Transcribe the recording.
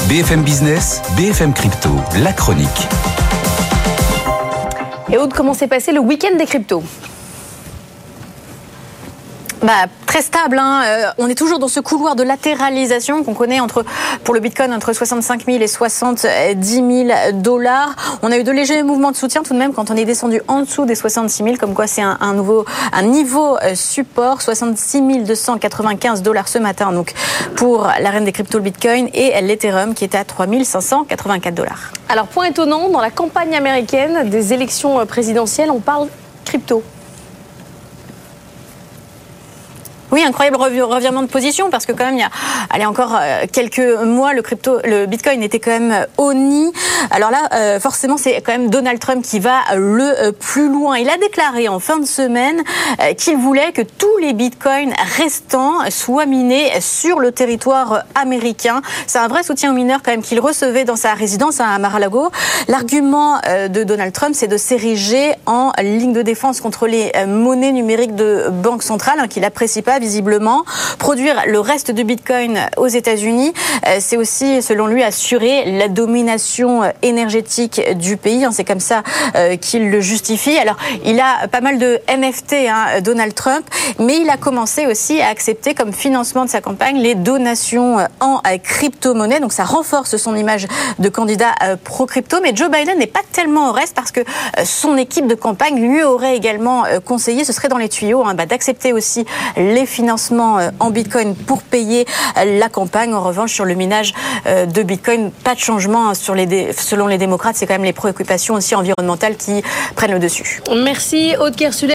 BFM Business, BFM Crypto, la chronique. Et Aude, comment s'est passé le week-end des cryptos ? Très stable, on est toujours dans ce couloir de latéralisation qu'on connaît pour le Bitcoin entre 65 000 et 70 000 dollars. On a eu de légers mouvements de soutien tout de même quand on est descendu en dessous des 66 000, comme quoi c'est un niveau support, 66 295 dollars ce matin, donc pour la reine des cryptos, le Bitcoin, et l'Ethereum qui était à 3 584 dollars. Alors, point étonnant, dans la campagne américaine des élections présidentielles, on parle crypto. Oui, incroyable revirement de position parce que quand même il y a encore quelques mois le Bitcoin était quand même au nid. Alors là, forcément, c'est quand même Donald Trump qui va le plus loin. Il a déclaré en fin de semaine qu'il voulait que tous les Bitcoins restants soient minés sur le territoire américain. C'est un vrai soutien aux mineurs quand même qu'il recevait dans sa résidence à Mar-a-Lago. L'argument de Donald Trump, c'est de s'ériger en ligne de défense contre les monnaies numériques de banque centrale, qu'il n'apprécie pas visiblement. Produire le reste du Bitcoin aux États-Unis, c'est aussi, selon lui, assurer la domination énergétique du pays. C'est comme ça qu'il le justifie. Alors, il a pas mal de NFT, Donald Trump, mais il a commencé aussi à accepter comme financement de sa campagne les donations en crypto-monnaie. Donc, ça renforce son image de candidat pro-crypto. Mais Joe Biden n'est pas tellement au reste parce que son équipe de campagne lui aurait également conseillé, ce serait dans les tuyaux, d'accepter aussi les financements en Bitcoin pour payer la campagne. En revanche, sur le minage de Bitcoin, pas de changement selon les démocrates. C'est quand même les préoccupations aussi environnementales qui prennent le dessus. Merci Aude Kersulet.